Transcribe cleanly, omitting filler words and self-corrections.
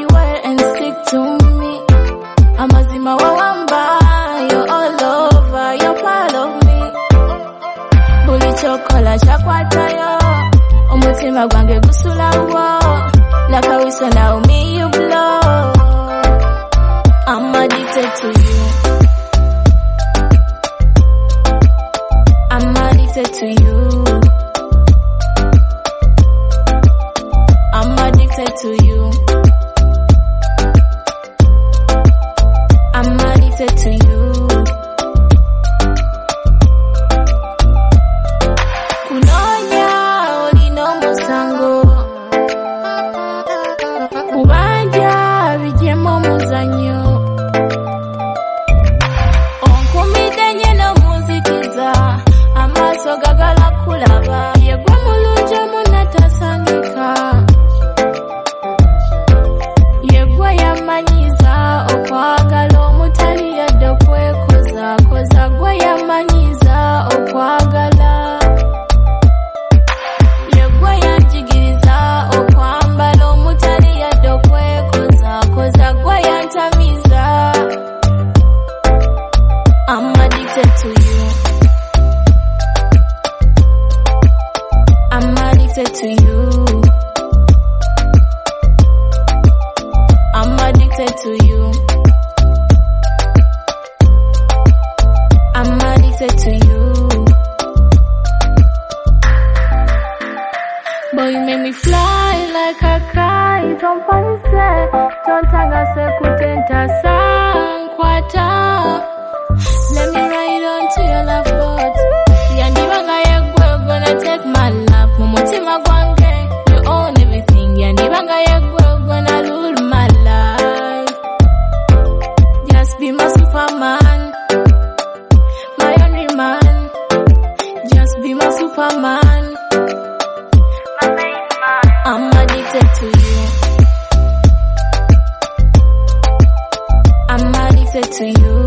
everywhere and stick to me. Amazima wawamba, you're all over, you're part of me. Buli chokola chakwatayo, umutima gwange gusulawo. Like how we so now me you blow. I'm addicted to you. I'm addicted to you. I'm addicted to you. I'm addicted to you. Kunonya olino musango. Kubanja bijemo muzanyo. Onkumide nyeno muzikiza. Amaso gagala kulaba. Yegwe mulunjo munatasangika. Yegwe yamanyiza okwagala omutali yadde okwekoza. Koza gwe yamanyiza okwagala. Yegwe yanjigiriza okwambala omutali yadde okwekoza. Koza gwe yantamiza. I'm addicted to you. I'm addicted to you. I'm addicted to you. I'm addicted to you. Boy, you make me fly like a kite. Don't panise, don't tangase kutenta sankwata. Let me ride onto your love boat. Yandibanga yegwe gonna take my love. Mumutima gwange, you own everything. Yandibanga yegwe gonna lose my life. Just be my Superman, my only man. Just be my Superman, my main man. I'm addicted to you. I'm addicted to you.